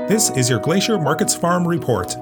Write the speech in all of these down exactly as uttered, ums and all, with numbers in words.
This is your Glacier Markets Farm Report.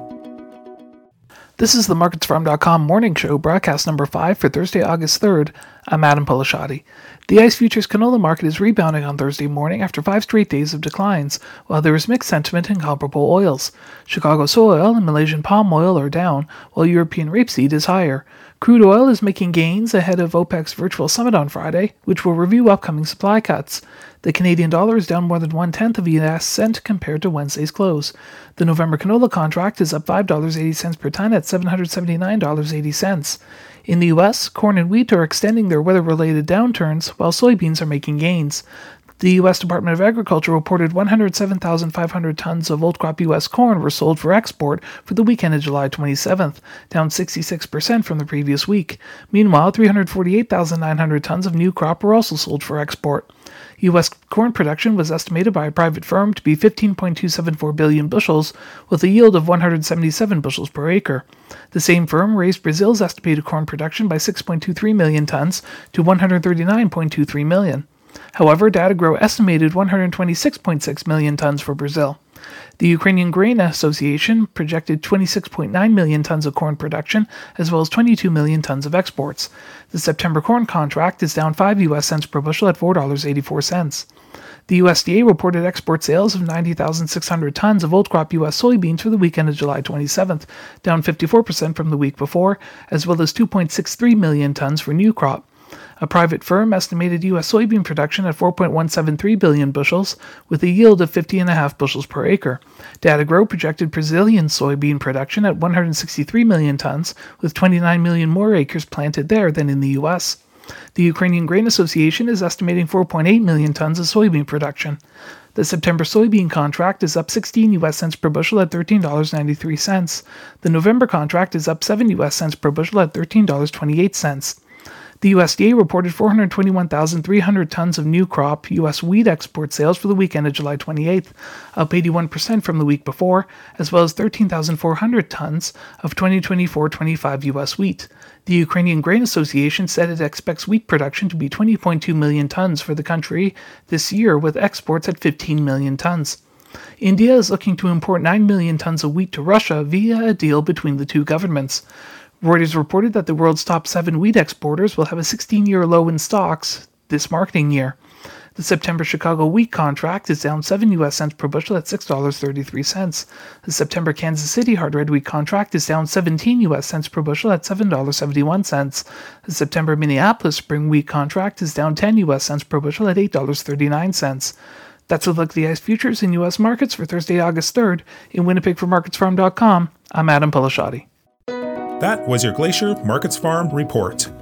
This is the Markets Farm dot com morning show, broadcast number five for Thursday, August third. I'm Adam Polishati. The ICE futures canola market is rebounding on Thursday morning after five straight days of declines, while there is mixed sentiment in comparable oils. Chicago soy oil and Malaysian palm oil are down, while European rapeseed is higher. Crude oil is making gains ahead of OPEC's virtual summit on Friday, which will review upcoming supply cuts. The Canadian dollar is down more than one-tenth of a U S cent compared to Wednesday's close. The November canola contract is up five dollars and eighty cents per ton at seven hundred seventy-nine dollars and eighty cents. In the U S, corn and wheat are extending their weather-related downturns, while soybeans are making gains. The U S Department of Agriculture reported one hundred seven thousand five hundred tons of old crop U S corn were sold for export for the weekend of July twenty-seventh, down sixty-six percent from the previous week. Meanwhile, three hundred forty-eight thousand nine hundred tons of new crop were also sold for export. U S corn production was estimated by a private firm to be fifteen point two seven four billion bushels, with a yield of one hundred seventy-seven bushels per acre. The same firm raised Brazil's estimated corn production by six point two three million tons to one hundred thirty-nine point two three million. However, Datagrow estimated one hundred twenty-six point six million tons for Brazil. The Ukrainian Grain Association projected twenty-six point nine million tons of corn production, as well as twenty-two million tons of exports. The September corn contract is down five U S cents per bushel at four dollars and eighty-four cents. The U S D A reported export sales of ninety thousand six hundred tons of old crop U S soybeans for the weekend of July twenty-seventh, down fifty-four percent from the week before, as well as two point six three million tons for new crop. A private firm estimated U S soybean production at four point one seven three billion bushels, with a yield of fifty point five bushels per acre. Datagrow projected Brazilian soybean production at one hundred sixty-three million tons, with twenty-nine million more acres planted there than in the U S. The Ukrainian Grain Association is estimating four point eight million tons of soybean production. The September soybean contract is up sixteen U S cents per bushel at thirteen dollars and ninety-three cents. The November contract is up seven U S cents per bushel at thirteen dollars and twenty-eight cents. The U S D A reported four hundred twenty-one thousand three hundred tons of new crop U S wheat export sales for the weekend of July twenty-eighth, up eighty-one percent from the week before, as well as thirteen thousand four hundred tons of twenty twenty-four twenty-five U S wheat. The Ukrainian Grain Association said it expects wheat production to be twenty point two million tons for the country this year, with exports at fifteen million tons. India is looking to import nine million tons of wheat to Russia via a deal between the two governments. Reuters reported that the world's top seven wheat exporters will have a sixteen-year low in stocks this marketing year. The September Chicago wheat contract is down seven U S cents per bushel at six dollars and thirty-three cents. The September Kansas City hard red wheat contract is down seventeen U S cents per bushel at seven dollars and seventy-one cents. The September Minneapolis spring wheat contract is down ten U S cents per bushel at eight dollars and thirty-nine cents. That's a look at the ICE futures in U S markets for Thursday, August third. In Winnipeg for Markets Farm dot com, I'm Adam Polishati. That was your Glacier Markets Farm Report.